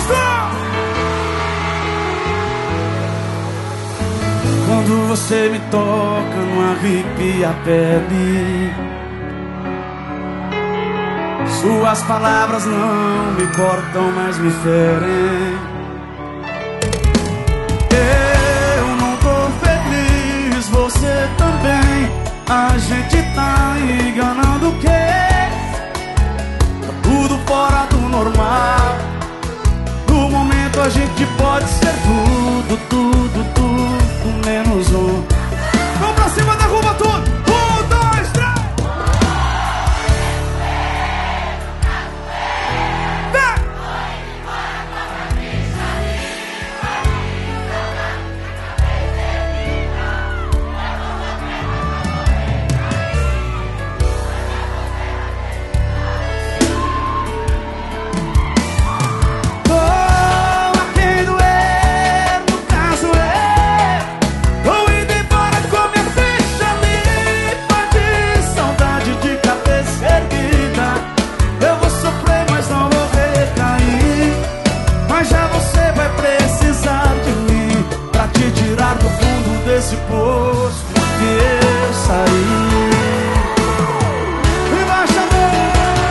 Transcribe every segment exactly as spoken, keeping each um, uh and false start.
Quando você me toca, não arrepia a pele. Suas palavras não me cortam, mas me ferem. Eu não tô feliz, você também. A gente tá enganando o quê? Tá tudo fora do normal. No momento a gente pode ser tudo, tudo, tudo menos um. Vamos pra cima, derruba tudo. Um, dois, três. Desse poço que eu saí. E baixa a mão.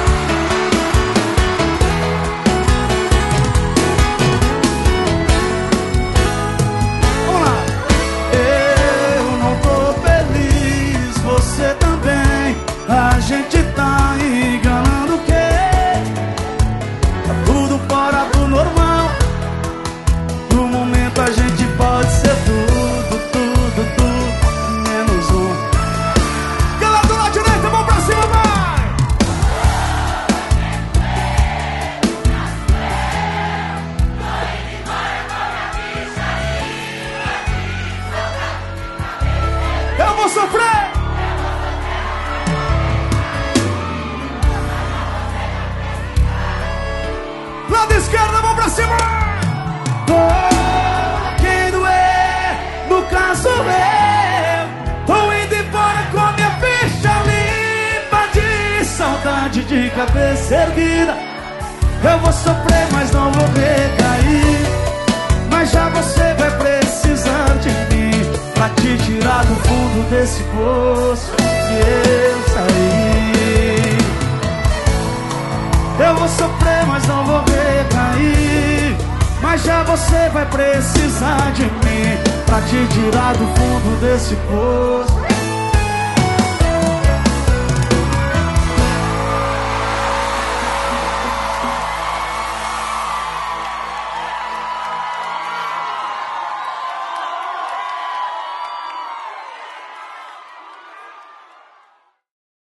Vamos lá. Eu não tô feliz, você também. A gente tá enganando o quê? Tá tudo fora do normal. No momento a gente pode ser tudo. Eu vou sofrer! Lado esquerdo, mão pra cima! Oh, quem doer, no caso eu. Tô indo embora com a minha ficha limpa de saudade, de cabeça erguida. Eu vou sofrer, mas não vou recair. Mas já você vai precisar de mim pra te tirar do fundo desse poço que eu saí. Eu vou sofrer, mas não vou recair. Mas já você vai precisar de mim pra te tirar do fundo desse poço.